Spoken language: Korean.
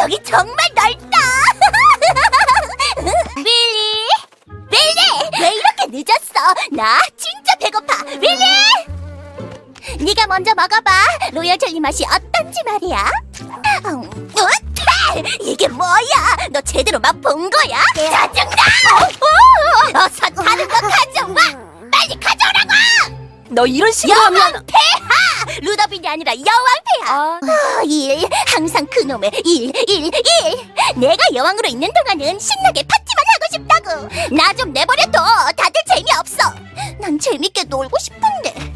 여기 정말 넓다. 윌리! 윌리! 왜 이렇게 늦었어? 나 진짜 배고파. 윌리! 네가 먼저 먹어봐. 로열 젤리 맛이 어떤지 말이야. 이게 뭐야? 너 제대로 맛 본 거야? 짜증나! 어서 다른 거 가져와! 빨리 가져오라고! 너 이런 식으로 하면 여왕폐하! 루더빈이 아니라 여왕폐하! 일, 항상 그놈의 일. 내가 여왕으로 있는 동안은 신나게 파티만 하고 싶다고! 나 좀 내버려둬! 다들 재미없어! 난 재밌게 놀고 싶은데.